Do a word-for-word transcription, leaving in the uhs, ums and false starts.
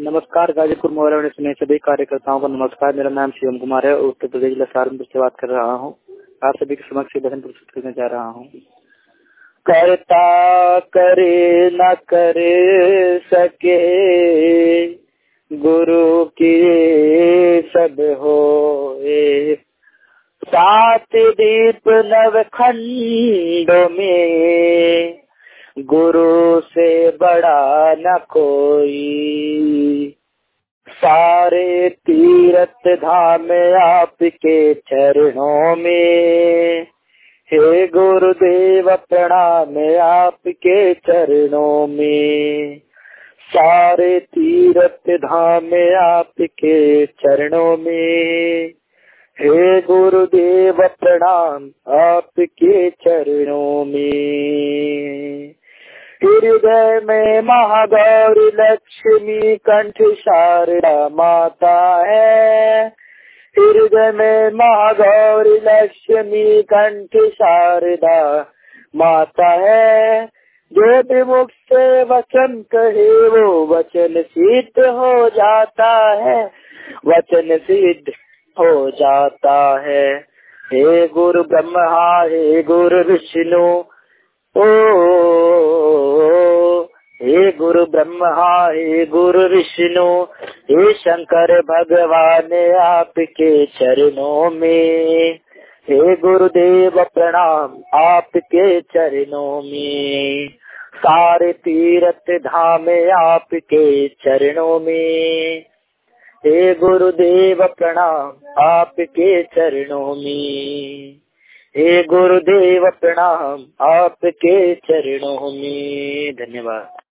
नमस्कार, गाजीपुर मोहल्ला में सुने सभी कार्यकर्ताओं को नमस्कार। मेरा नाम शिवम कुमार है, उत्तर प्रदेश जिला सहारनपुर से बात कर रहा हूँ। आप सभी के समक्ष भजन प्रस्तुत करने जा रहा हूँ। करता करे न करे सके, गुरु की सब होए। सात दीप नवखंडों में, गुरु से बड़ा न कोई। सारे तीर्थ धाम आपके चरणों में, हे गुरुदेव प्रणाम आपके चरणों में। सारे तीर्थ धाम आपके चरणों में, हे गुरुदेव प्रणाम आपके चरणों में। हृदय में महागौरी लक्ष्मी कंठ शारदा माता है। हृदय में महागौरी लक्ष्मी कंठ शारदा माता है। जो भी मुख से वचन कहे वो वचन सिद्ध हो जाता है, वचन सिद्ध हो जाता है। हे गुरु ब्रह्मा हे गुरु विष्णु, ओ हे गुरु ब्रह्मा हे गुरु विष्णु, हे शंकर भगवान आपके चरणों में। हे गुरुदेव प्रणाम आपके चरणों में। सारे तीर्थ धाम आपके चरणों में, हे गुरुदेव प्रणाम आपके चरणों में। हे गुरुदेव प्रणाम आपके चरणों में। धन्यवाद।